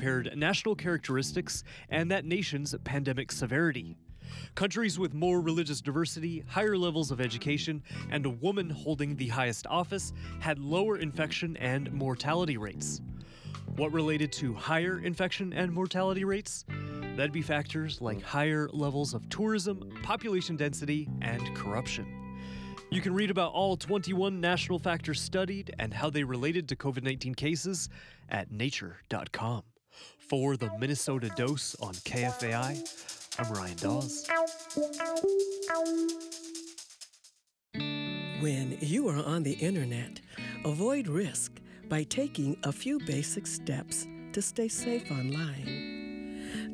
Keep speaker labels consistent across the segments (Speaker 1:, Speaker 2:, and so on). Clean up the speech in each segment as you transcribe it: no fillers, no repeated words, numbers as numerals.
Speaker 1: compared national characteristics and that nation's pandemic severity. Countries with more religious diversity, higher levels of education, and a woman holding the highest office had lower infection and mortality rates. What related to higher infection and mortality rates? That'd be factors like higher levels of tourism, population density, and corruption. You can read about all 21 national factors studied and how they related to COVID-19 cases at nature.com. For the Minnesota Dose on KFAI, I'm Ryan Dawes.
Speaker 2: When you are on the internet, avoid risk by taking a few basic steps to stay safe online.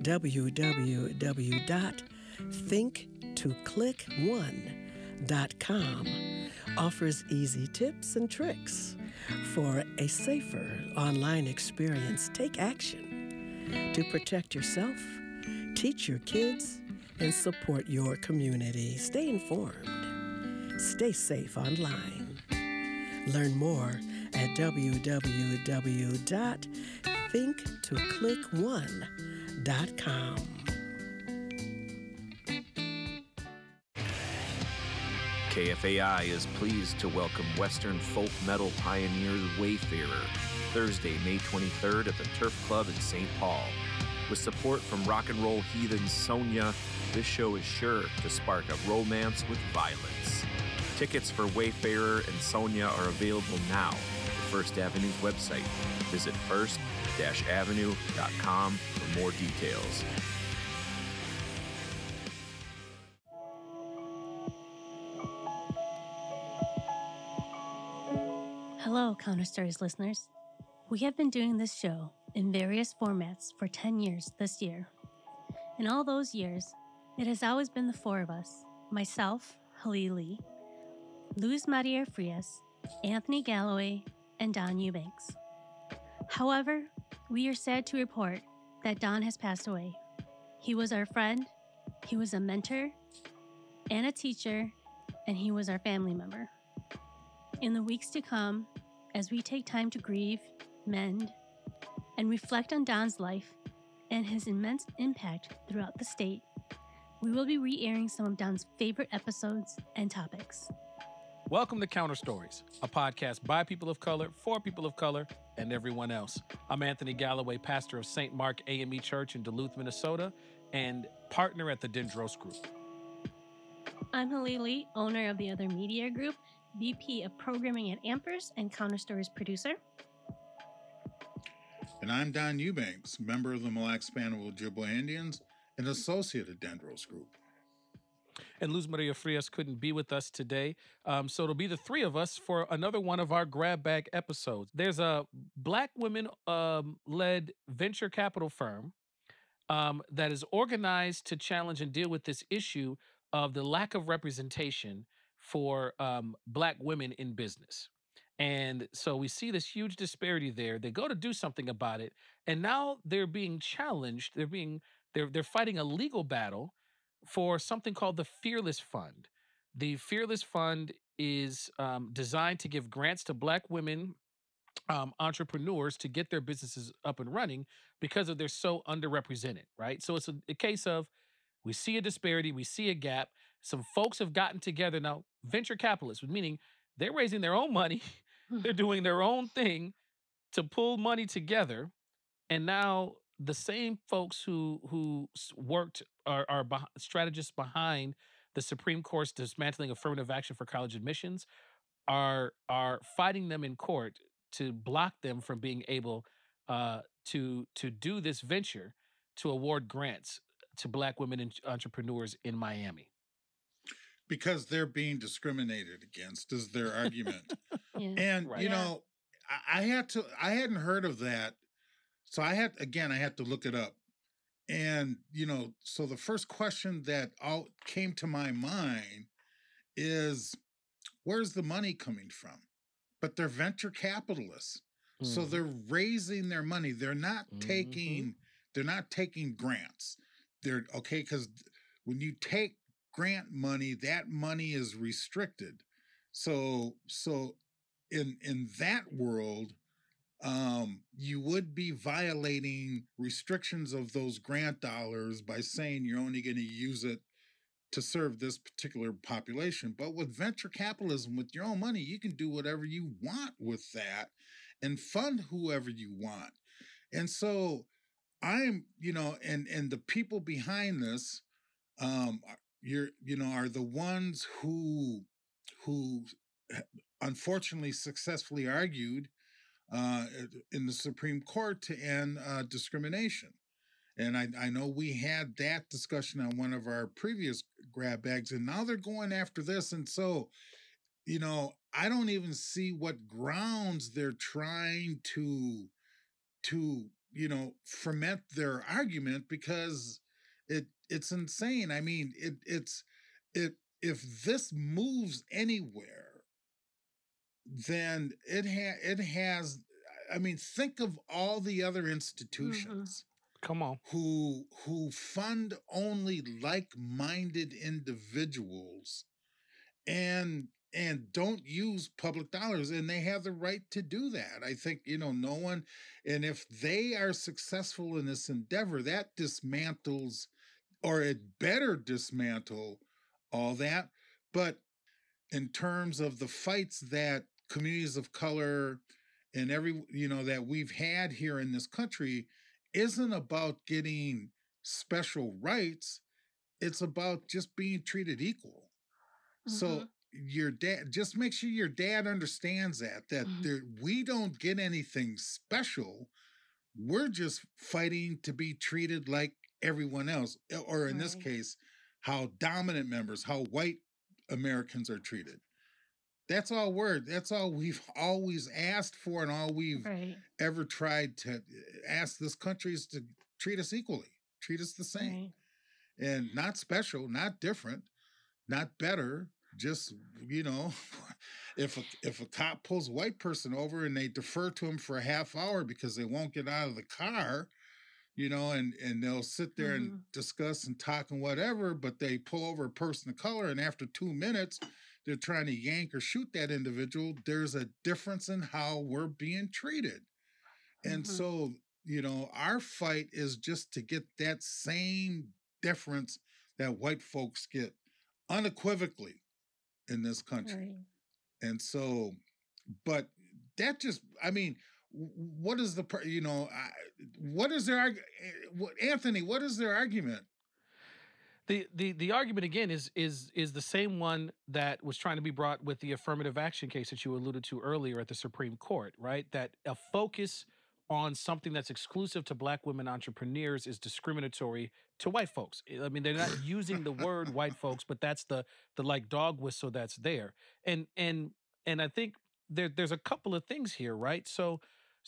Speaker 2: www.thinktoclick1.com offers easy tips and tricks for a safer online experience. Take action to protect yourself, teach your kids, and support your community. Stay informed. Stay safe online. Learn more at www.thinktoclick1.com.
Speaker 3: KFAI is pleased to welcome Western folk metal pioneers Wayfarer, Thursday, May 23rd at the Turf Club in St. Paul. With support from rock and roll heathens Sonia, this show is sure to spark a romance with violence. Tickets for Wayfarer and Sonia are available now at First Avenue's website. Visit first-avenue.com for more details.
Speaker 4: Hello, Counter Stories listeners. We have been doing this show in various formats for 10 years this year. In all those years, it has always been the four of us, myself, Halil Lee, Luz Maria Frias, Anthony Galloway, and Don Eubanks. However, we are sad to report that Don has passed away. He was our friend, he was a mentor, and a teacher, and he was our family member. In the weeks to come, as we take time to grieve, mend, and reflect on Don's life and his immense impact throughout the state, we will be re-airing some of Don's favorite episodes and topics.
Speaker 5: Welcome to Counter Stories, a podcast by people of color, for people of color, and everyone else. I'm Anthony Galloway, pastor of St. Mark AME Church in Duluth, Minnesota, and partner at the Dendros Group.
Speaker 4: I'm Halil Lee, owner of the Other Media Group, VP of Programming at Ampers, and Counter Stories producer.
Speaker 6: And I'm Don Eubanks, member of the Mille Lacs Spanish Ojibwe Indians and associate at Dendros Group.
Speaker 5: And Luz Maria Frias couldn't be with us today, so it'll be the three of us for another one of our grab bag episodes. There's a Black women-led venture capital firm that is organized to challenge and deal with this issue of the lack of representation for Black women in business. And so we see this huge disparity there. They go to do something about it, and now they're being challenged. They're fighting a legal battle for something called the Fearless Fund. The Fearless Fund is designed to give grants to Black women entrepreneurs to get their businesses up and running because they're so underrepresented, right? So it's a case of we see a disparity, we see a gap. Some folks have gotten together now, venture capitalists, meaning they're raising their own money, they're doing their own thing to pull money together, and now the same folks who worked are strategists behind the Supreme Court's dismantling affirmative action for college admissions are fighting them in court to block them from being able to do this venture to award grants to Black women and entrepreneurs in Miami.
Speaker 6: Because they're being discriminated against is their argument.
Speaker 4: Yeah.
Speaker 6: And,
Speaker 5: Right.
Speaker 6: you know, I hadn't heard of that. So I had to look it up. And, you know, so the first question that came to my mind is, where's the money coming from? But they're venture capitalists. Mm-hmm. So they're raising their money. They're not taking grants. They're okay, because when you take grant money, that money is restricted. So in that world, you would be violating restrictions of those grant dollars by saying you're only going to use it to serve this particular population. But with venture capitalism, with your own money, you can do whatever you want with that and fund whoever you want. And so I'm, and the people behind this, are the ones who unfortunately successfully argued in the Supreme Court to end discrimination. And I know we had that discussion on one of our previous grab bags, and now they're going after this. And so, I don't even see what grounds they're trying to ferment their argument, because it's insane. I mean, if this moves anywhere, then it has. I mean, think of all the other institutions.
Speaker 5: Come on.
Speaker 6: Who fund only like-minded individuals and don't use public dollars, and they have the right to do that. I think, no one, and if they are successful in this endeavor, that dismantles, or it better dismantle all that. But in terms of the fights that communities of color and that we've had here in this country, isn't about getting special rights. It's about just being treated equal. So your dad, just make sure your dad understands that we don't get anything special. We're just fighting to be treated like everyone else, or in this case, how dominant members, how white Americans are treated. That's all we've always asked for, and all we've ever tried to ask this country is to treat us equally, treat us the same, and not special, not different, not better. Just, if a cop pulls a white person over and they defer to him for a half hour because they won't get out of the car, and they'll sit there and discuss and talk and whatever, but they pull over a person of color, and after 2 minutes, they're trying to yank or shoot that individual. There's a difference in how we're being treated. And so, our fight is just to get that same difference that white folks get unequivocally in this country. And so, but that just, I mean, what is what is their, Anthony, what is their argument?
Speaker 5: The argument again is the same one that was trying to be brought with the affirmative action case that you alluded to earlier at the Supreme Court, right? That a focus on something that's exclusive to Black women entrepreneurs is discriminatory to white folks. I mean, they're not using the word white folks, but that's the like dog whistle that's there. And I think there's a couple of things here, right? So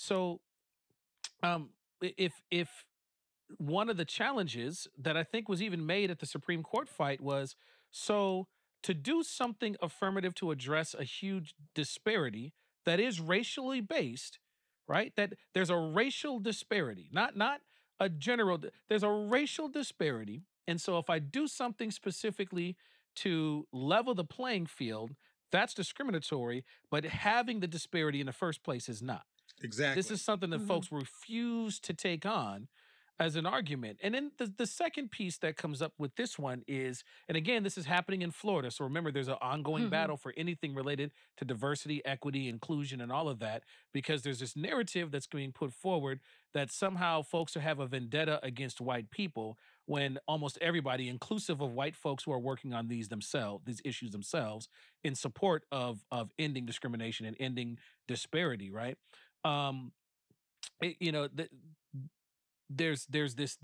Speaker 5: if one of the challenges that I think was even made at the Supreme Court fight was, so to do something affirmative to address a huge disparity that is racially based, right? That there's a racial disparity, not a general, there's a racial disparity. And so if I do something specifically to level the playing field, that's discriminatory, but having the disparity in the first place is not.
Speaker 6: Exactly.
Speaker 5: This is something that folks refuse to take on as an argument. And then the second piece that comes up with this one is, and again, this is happening in Florida. So remember, there's an ongoing battle for anything related to diversity, equity, inclusion, and all of that, because there's this narrative that's being put forward that somehow folks have a vendetta against white people, when almost everybody, inclusive of white folks who are working on these issues themselves, in support of ending discrimination and ending disparity, right? There's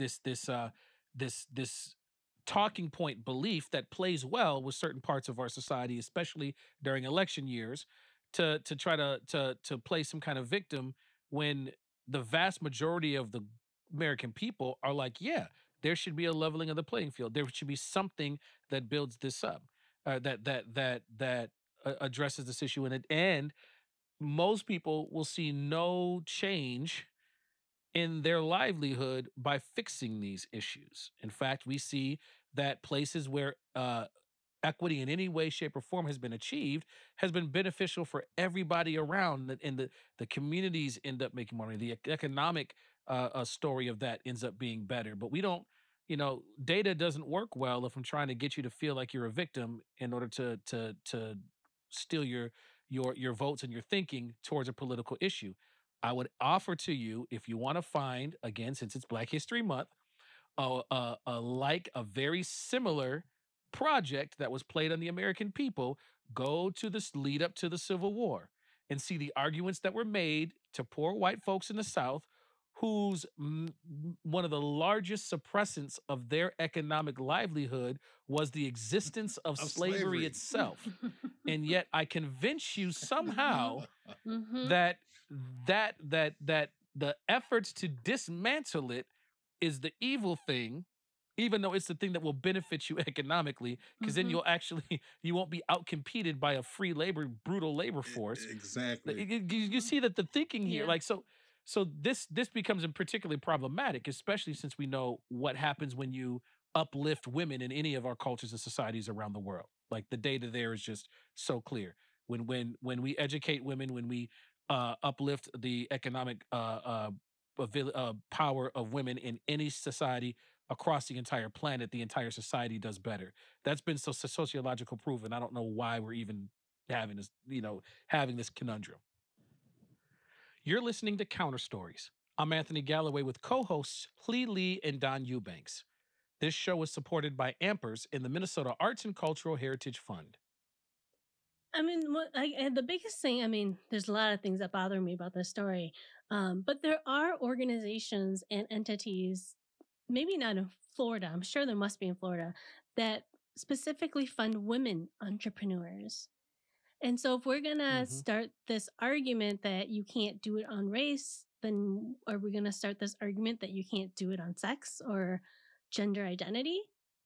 Speaker 5: this talking point belief that plays well with certain parts of our society, especially during election years, to try to play some kind of victim, when the vast majority of the American people are like, yeah, there should be a leveling of the playing field. There should be something that builds this up, that addresses this issue, and most people will see no change in their livelihood by fixing these issues. In fact, we see that places where equity in any way, shape, or form has been achieved has been beneficial for everybody around, and the communities end up making money. The economic story of that ends up being better. But we don't, data doesn't work well if I'm trying to get you to feel like you're a victim in order to steal your votes and your thinking towards a political issue. I would offer to you, if you want to find, again, since it's Black History Month, a very similar project that was played on the American people, go to this lead up to the Civil War and see the arguments that were made to poor white folks in the South, whose one of the largest suppressants of their economic livelihood was the existence of slavery itself. And yet I convince you somehow that the efforts to dismantle it is the evil thing, even though it's the thing that will benefit you economically, because then you won't be outcompeted by a free labor, brutal labor force.
Speaker 6: Exactly.
Speaker 5: You see that the thinking here, so this becomes particularly problematic, especially since we know what happens when you uplift women in any of our cultures and societies around the world. Like the data there is just so clear. When we educate women, when we uplift the economic power of women in any society across the entire planet, the entire society does better. That's been sociological proven. I don't know why we're even having this conundrum. You're listening to Counter Stories. I'm Anthony Galloway with co-hosts Lee Lee and Don Eubanks. This show is supported by Ampers in the Minnesota Arts and Cultural Heritage Fund.
Speaker 4: I mean, the biggest thing, there's a lot of things that bother me about this story, but there are organizations and entities, maybe not in Florida, I'm sure there must be in Florida, that specifically fund women entrepreneurs. And so if we're going to start this argument that you can't do it on race, then are we going to start this argument that you can't do it on sex or gender identity?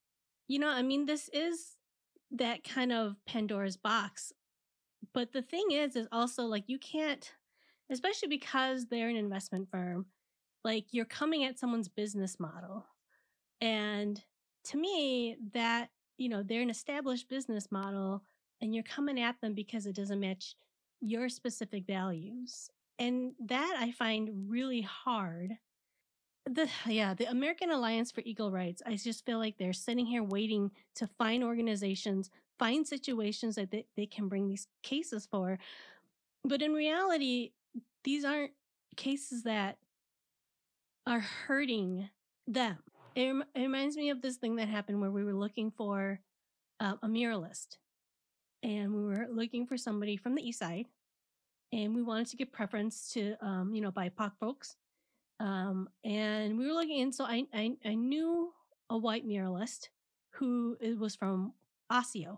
Speaker 4: This is that kind of Pandora's box. But the thing is also like you can't, especially because they're an investment firm, like you're coming at someone's business model. And to me, that, they're an established business model and you're coming at them because it doesn't match your specific values. And that I find really hard. The American Alliance for Equal Rights, I just feel like they're sitting here waiting to find organizations, find situations that they can bring these cases for. But in reality, these aren't cases that are hurting them. It reminds me of this thing that happened where we were looking for a muralist. And we were looking for somebody from the East Side. And we wanted to give preference to, BIPOC folks. And we were looking, and so I knew a white muralist who was from Osseo,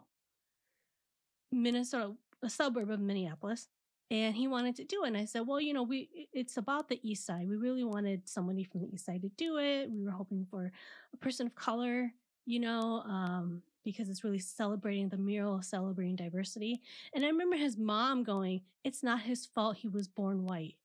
Speaker 4: Minnesota, a suburb of Minneapolis, and he wanted to do it. And I said, well, it's about the East Side. We really wanted somebody from the East Side to do it. We were hoping for a person of color, because it's really celebrating the mural, celebrating diversity. And I remember his mom going, it's not his fault he was born white.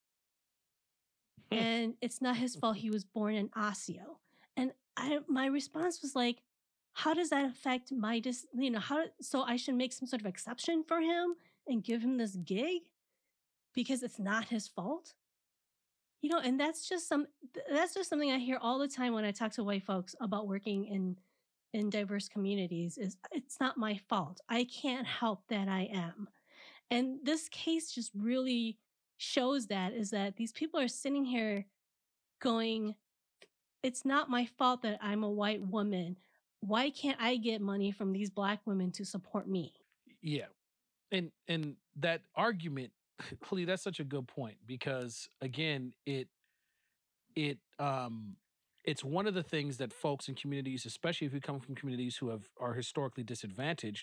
Speaker 4: And it's not his fault he was born in Osseo. And my response was like, how does that affect my, so I should make some sort of exception for him and give him this gig because it's not his fault? And that's just something I hear all the time when I talk to white folks about working in diverse communities is it's not my fault. I can't help that I am. And this case just really shows that these people are sitting here going, it's not my fault that I'm a white woman. Why can't I get money from these Black women to support me?
Speaker 5: Yeah. And that argument, Clee, that's such a good point because again, it's one of the things that folks in communities, especially if you come from communities who are historically disadvantaged,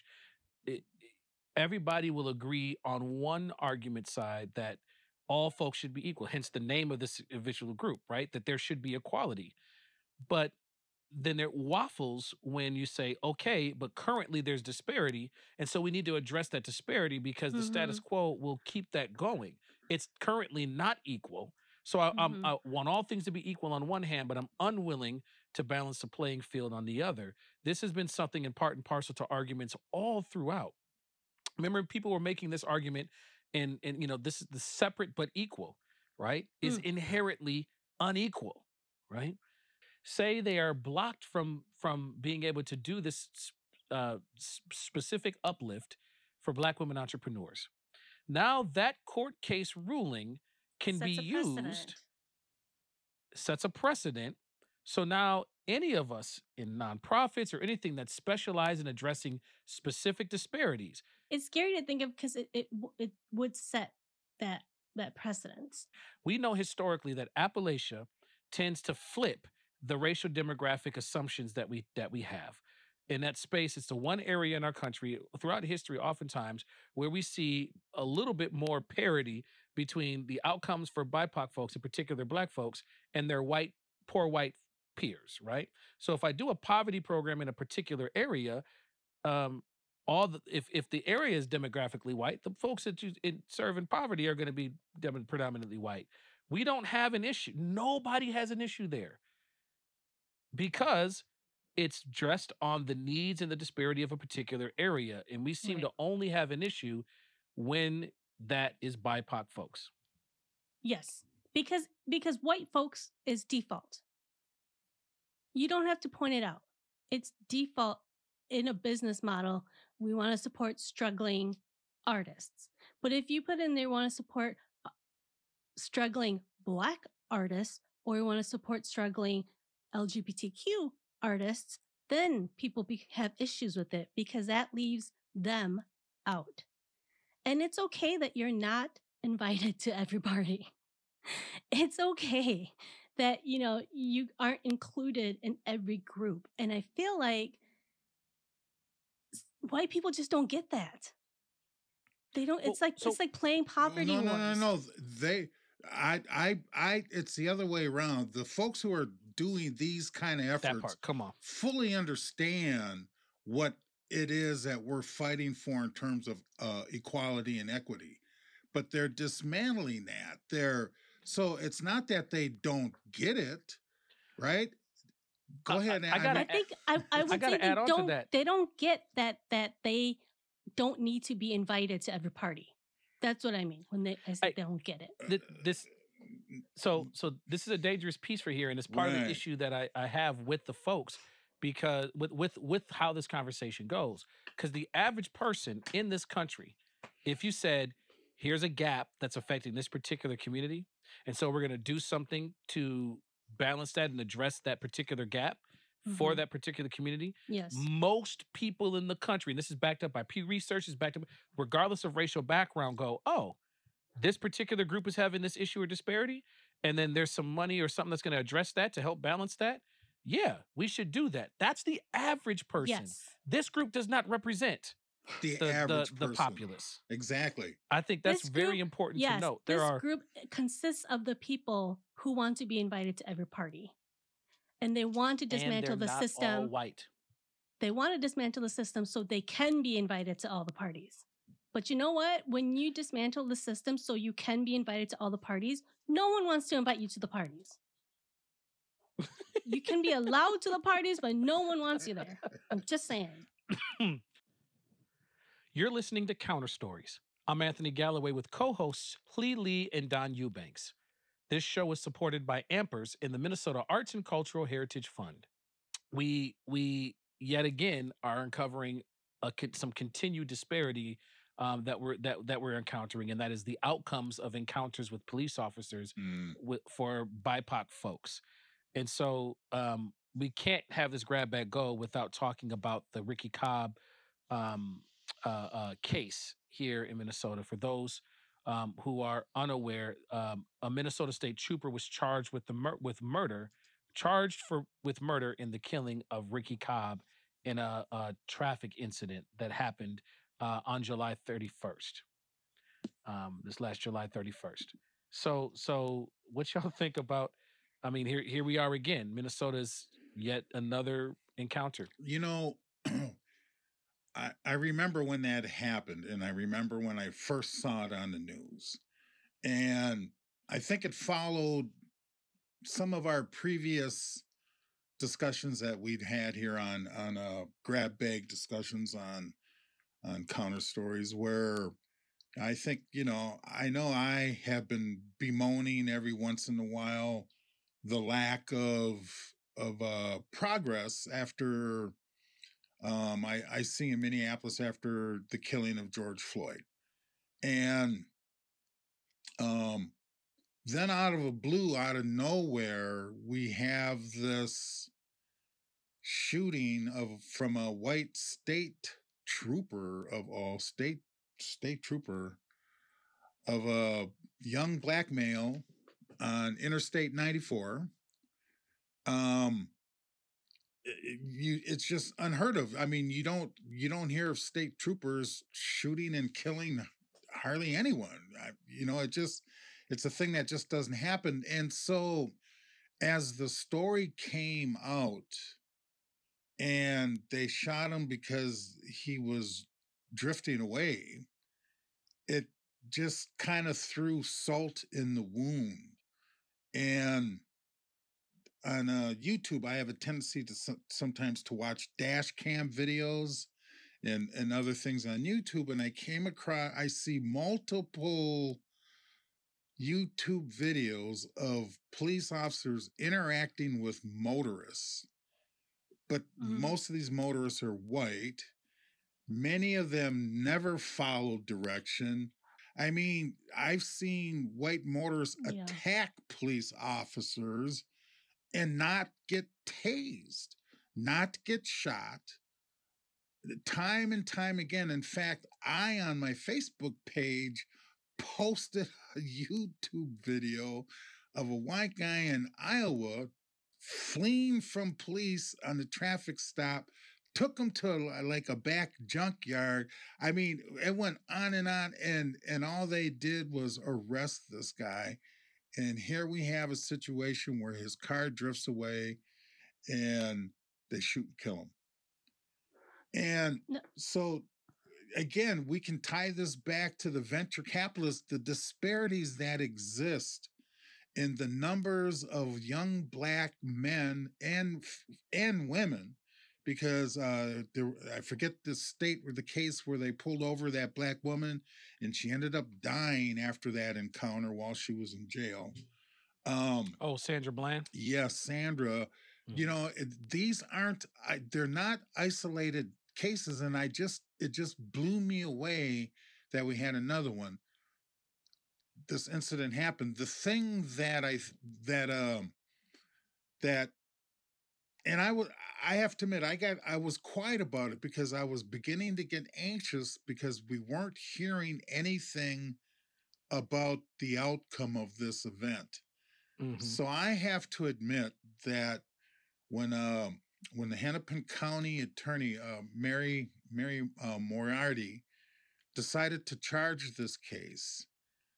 Speaker 5: everybody will agree on one argument side that all folks should be equal, hence the name of this individual group, right? That there should be equality. But then there waffles when you say, okay, but currently there's disparity. And so we need to address that disparity because the status quo will keep that going. It's currently not equal. So I want all things to be equal on one hand, but I'm unwilling to balance the playing field on the other. This has been something in part and parcel to arguments all throughout. Remember, people were making this argument, and this is the separate but equal, right? Is inherently unequal, right? Say they are blocked from being able to do this specific uplift for Black women entrepreneurs. Now that court case ruling can be used, sets a precedent. So now any of us in nonprofits or anything that specialize in addressing specific disparities.
Speaker 4: It's scary to think of because it would set that precedence.
Speaker 5: We know historically that Appalachia tends to flip the racial demographic assumptions that we have. In that space, it's the one area in our country throughout history, oftentimes, where we see a little bit more parity between the outcomes for BIPOC folks, in particular Black folks, and their poor white peers, right? So if I do a poverty program in a particular area, if the area is demographically white, the folks that you serve in poverty are going to be predominantly white. We don't have an issue. Nobody has an issue there because it's dressed on the needs and the disparity of a particular area. And we seem to only have an issue when that is BIPOC folks.
Speaker 4: Yes, because white folks is default. You don't have to point it out. It's default in a business model. We want to support struggling artists. But if you put in there, want to support struggling Black artists, or you want to support struggling LGBTQ artists, then people have issues with it because that leaves them out. And it's okay that you're not invited to every party. It's okay that, you aren't included in every group. And I feel like white people just don't get that. They don't. It's like playing poverty wars.
Speaker 6: No. It's the other way around. The folks who are doing these kind of efforts fully understand what it is that we're fighting for in terms of equality and equity, but they're dismantling that. So it's not that they don't get it, right? Go ahead.
Speaker 4: I would say they don't get that they don't need to be invited to every party. That's what I mean when they don't get it.
Speaker 5: So this is a dangerous piece for here, and it's part of the issue that I have with the folks, because with how this conversation goes. Because the average person in this country, if you said, here's a gap that's affecting this particular community, and so we're going to do something to balance that and address that particular gap for that particular community.
Speaker 4: Yes.
Speaker 5: Most people in the country, and this is backed up by Pew Research, is backed up, regardless of racial background, go, oh, this particular group is having this issue or disparity, and then there's some money or something that's going to address that to help balance that. Yeah, we should do that. That's the average person.
Speaker 4: Yes.
Speaker 5: This group does not represent
Speaker 6: the average person.
Speaker 5: The populace.
Speaker 6: Exactly.
Speaker 5: I think that's very important to note.
Speaker 4: This group consists of the people who want to be invited to every party. And they want to dismantle the system.
Speaker 5: Not all white.
Speaker 4: They want to dismantle the system so they can be invited to all the parties. But you know what? When you dismantle the system so you can be invited to all the parties, no one wants to invite you to the parties. You can be allowed to the parties, but no one wants you there. I'm just saying.
Speaker 5: You're listening to Counter Stories. I'm Anthony Galloway with co-hosts Lee Lee and Don Eubanks. This show is supported by Ampers in the Minnesota Arts and Cultural Heritage Fund. We yet again are uncovering some continued disparity that we're encountering, and that is the outcomes of encounters with police officers for BIPOC folks. And so we can't have this grab bag go without talking about the Ricky Cobb case here in Minnesota. For those who are unaware, a Minnesota State trooper was charged with murder in the killing of Ricky Cobb in a traffic incident that happened on July 31st. This last July 31st. So what y'all think about? I mean, here we are again. Minnesota's yet another encounter.
Speaker 6: I remember when that happened, and I remember when I first saw it on the news. And I think it followed some of our previous discussions that we'd had here on grab bag discussions on counter stories, where I think, I know I have been bemoaning every once in a while the lack of progress after I see in Minneapolis after the killing of George Floyd. And then out of a blue, out of nowhere, we have this shooting from a white state trooper of all state trooper of a young black male on Interstate 94. It's just unheard of. I mean, you don't hear of state troopers shooting and killing hardly anyone. It's a thing that just doesn't happen. And so as the story came out and they shot him because he was drifting away, it just kind of threw salt in the wound. And on YouTube, I have a tendency to sometimes to watch dash cam videos and other things on YouTube. And I see multiple YouTube videos of police officers interacting with motorists. But most of these motorists are white. Many of them never followed direction. I mean, I've seen white motorists attack police officers and not get tased, not get shot, time and time again. In fact, I, on my Facebook page, posted a YouTube video of a white guy in Iowa fleeing from police on the traffic stop, took him to like a back junkyard. I mean, it went on, and all they did was arrest this guy. And here we have a situation where his car drifts away and they shoot and kill him. And so, again, we can tie this back to the venture capitalists, the disparities that exist in the numbers of young black men and women, because I forget the state or the case where they pulled over that black woman and she ended up dying after that encounter while she was in jail.
Speaker 5: Sandra Bland?
Speaker 6: Yes, Sandra. These they're not isolated cases, and it just blew me away that we had another one. This incident happened. The thing and I have to admit, I was quiet about it because I was beginning to get anxious because we weren't hearing anything about the outcome of this event. Mm-hmm. So I have to admit that when the Hennepin County attorney, Mary Moriarty, decided to charge this case,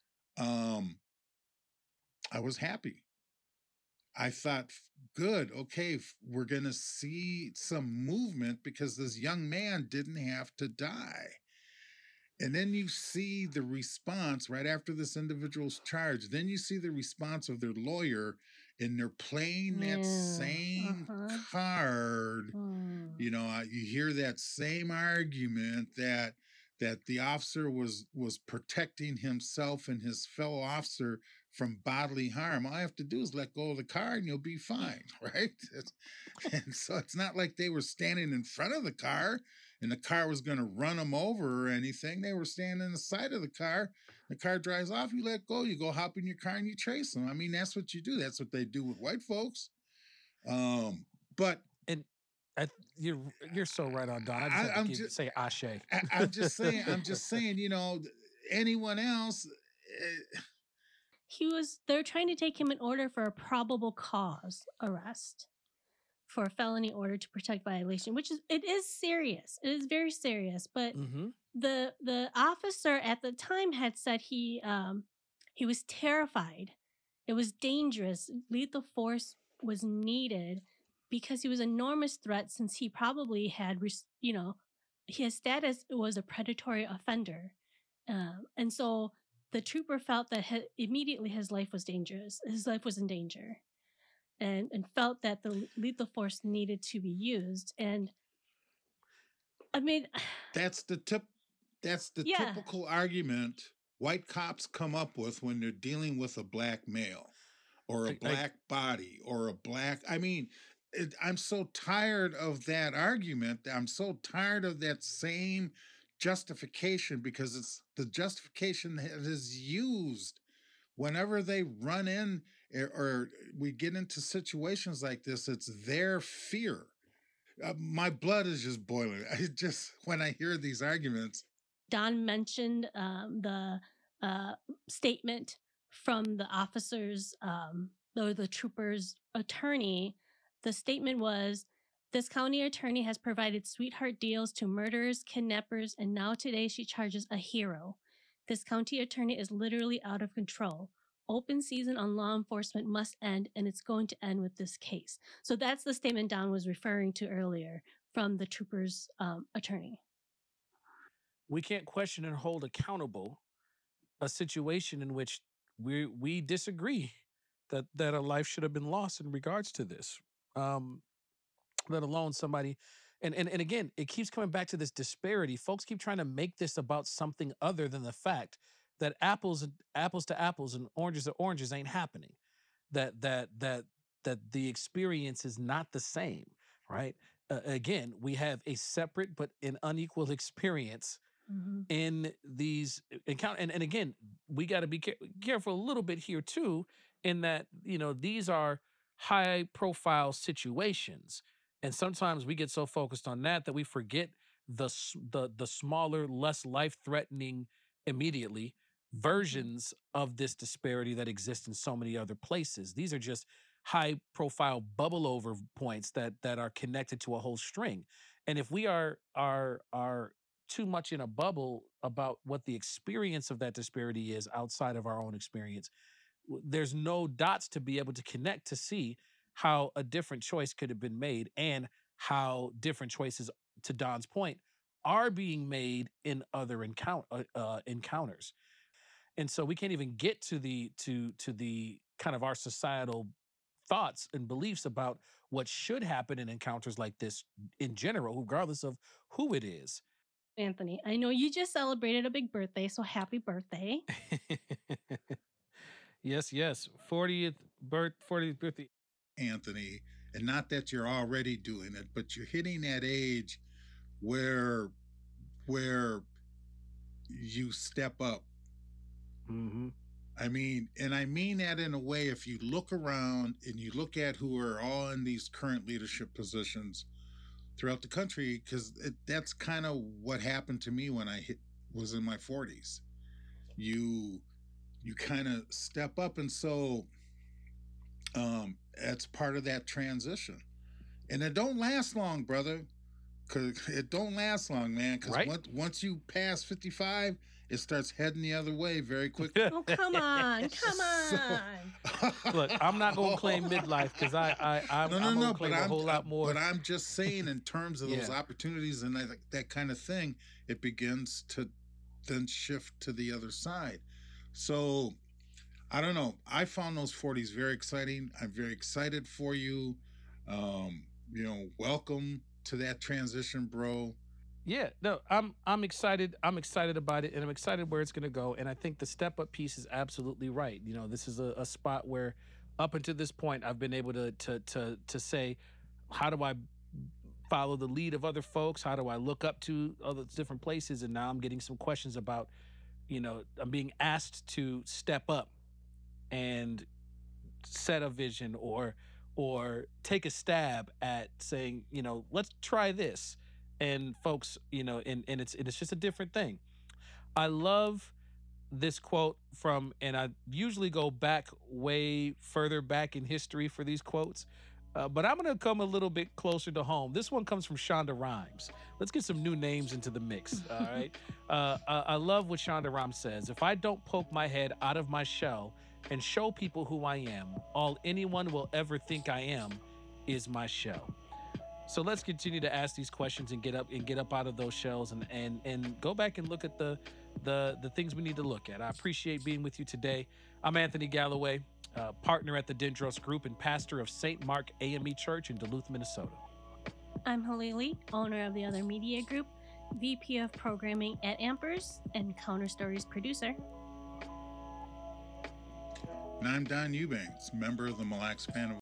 Speaker 6: I was happy. I thought, good, okay, we're going to see some movement because this young man didn't have to die. And then you see the response right after this individual's charged. Then you see the response of their lawyer, and they're playing that same card. You hear that same argument that the officer was protecting himself and his fellow officer from bodily harm. All I have to do is let go of the car and you'll be fine, right? And so it's not like they were standing in front of the car and the car was going to run them over or anything. They were standing on the side of the car. The car drives off, you let go, you go hop in your car and you chase them. I mean, that's what you do. That's what they do with white folks.
Speaker 5: You're so right on, Don. I just say ashe.
Speaker 6: I'm just saying, anyone else.
Speaker 4: They're trying to take him in order for a probable cause arrest for a felony order to protect violation, it is serious. It is very serious. But the officer at the time had said he was terrified. It was dangerous. Lethal force was needed because he was an enormous threat, since he probably had, his status was a predatory offender. And so the trooper felt that immediately his life was dangerous. His life was in danger, and felt that the lethal force needed to be used. And I mean,
Speaker 6: That's the typical argument white cops come up with when they're dealing with a black male or a black body or a black. I mean, I'm so tired of that argument. I'm so tired of that same justification, because it's the justification that is used whenever they run in or we get into situations like this. It's their fear. My blood is just boiling. When I hear these arguments.
Speaker 4: Don mentioned the statement from the officer's or the trooper's attorney. The statement was, "This county attorney has provided sweetheart deals to murderers, kidnappers, and now today she charges a hero. This county attorney is literally out of control. Open season on law enforcement must end, and it's going to end with this case." So that's the statement Don was referring to earlier from the trooper's attorney.
Speaker 5: We can't question and hold accountable a situation in which we disagree that a life should have been lost in regards to this. Let alone somebody, and again, it keeps coming back to this disparity. Folks keep trying to make this about something other than the fact that apples to apples and oranges to oranges ain't happening. That the experience is not the same, right? Again, we have a separate but an unequal experience in these encounters. And again, we got to be careful a little bit here too, in that, these are high profile situations. And sometimes we get so focused on that we forget the smaller, less life-threatening immediately versions of this disparity that exists in so many other places. These are just high profile bubble over points that are connected to a whole string. And if we are too much in a bubble about what the experience of that disparity is outside of our own experience, there's no dots to be able to connect to see how a different choice could have been made and how different choices, to Don's point, are being made in other encounters. And so we can't even get to the kind of our societal thoughts and beliefs about what should happen in encounters like this in general, regardless of who it is.
Speaker 4: Anthony, I know you just celebrated a big birthday, so happy birthday.
Speaker 5: Yes. 40th birthday.
Speaker 6: Anthony, and not that you're already doing it, but you're hitting that age where you step up.
Speaker 5: Mm-hmm.
Speaker 6: I mean that in a way. If you look around and you look at who are all in these current leadership positions throughout the country, because that's kind of what happened to me when I was in my 40s. You kind of step up, and so that's part of that transition. And it don't last long, brother. It don't last long, man. Because once you pass 55, it starts heading the other way very quickly.
Speaker 4: Oh, come on.
Speaker 5: Look, I'm not going to claim midlife, because I'm going to claim a whole lot more.
Speaker 6: But I'm just saying, in terms of those opportunities and that kind of thing, it begins to then shift to the other side. So I don't know. I found those 40s very exciting. I'm very excited for you. Welcome to that transition, bro.
Speaker 5: Yeah, no, I'm excited. I'm excited about it, and I'm excited where it's going to go. And I think the step up piece is absolutely right. This is a spot where, up until this point, I've been able to say, how do I follow the lead of other folks? How do I look up to other different places? And now I'm getting some questions about, I'm being asked to step up and set a vision or take a stab at saying, let's try this. And folks, and it's just a different thing. I love this quote and I usually go way further back in history for these quotes, but I'm going to come a little bit closer to home. This one comes from Shonda Rhimes. Let's get some new names into the mix, all right? I love what Shonda Rhimes says. "If I don't poke my head out of my shell and show people who I am, all anyone will ever think I am is my shell." So let's continue to ask these questions and get up out of those shells and go back and look at the the things we need to look at. I appreciate being with you today. I'm Anthony Galloway, partner at the Dendros Group and pastor of St. Mark AME Church in Duluth, Minnesota.
Speaker 4: I'm Halili, owner of the Other Media Group, VP of Programming at Ampers, and Counter Stories producer.
Speaker 6: And I'm Don Eubanks, member of the Mille Lacs Band of